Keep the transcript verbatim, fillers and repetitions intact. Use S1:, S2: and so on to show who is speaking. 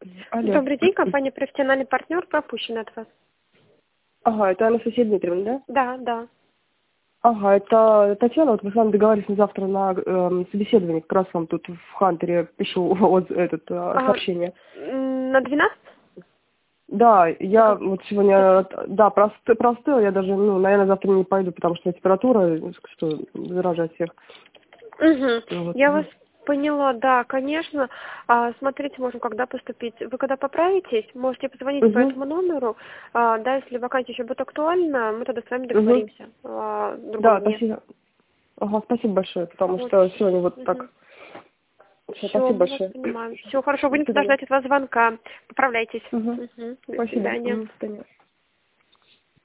S1: Алло.
S2: Добрый день, компания «Профессиональный партнер», пропущена от вас.
S1: Ага, это Анастасия Дмитриевна, да?
S2: Да, да.
S1: Ага, это Татьяна, вот мы с вами договорились на завтра на э, собеседование, как раз вам тут в Хантере пишу вот этот э,
S2: А,
S1: сообщение.
S2: м, на двенадцать?
S1: Да, я
S2: Ага.
S1: вот сегодня, да, просты, простыла, я даже, ну, наверное, завтра не пойду, потому что температура, что заражать всех.
S2: Угу.
S1: Вот.
S2: Я вас поняла, да, конечно. А, смотрите, можно когда поступить. Вы когда поправитесь, можете позвонить по
S1: Угу.
S2: этому номеру. А, да, если вакансия еще будет актуальна, мы тогда с вами
S1: Угу.
S2: договоримся а, в другом
S1: Да,
S2: дне.
S1: спасибо. Ага, спасибо большое, потому
S2: Вот.
S1: что сегодня вот
S2: Угу.
S1: так. Всё,
S2: Все,
S1: спасибо
S2: мы вас
S1: большое.
S2: понимаем. Все, хорошо,
S1: До
S2: будем тогда
S1: свидания.
S2: ждать от вас звонка. Поправляйтесь.
S1: Угу.
S2: Угу. До
S1: Спасибо.
S2: свидания.
S1: Угу. До свидания.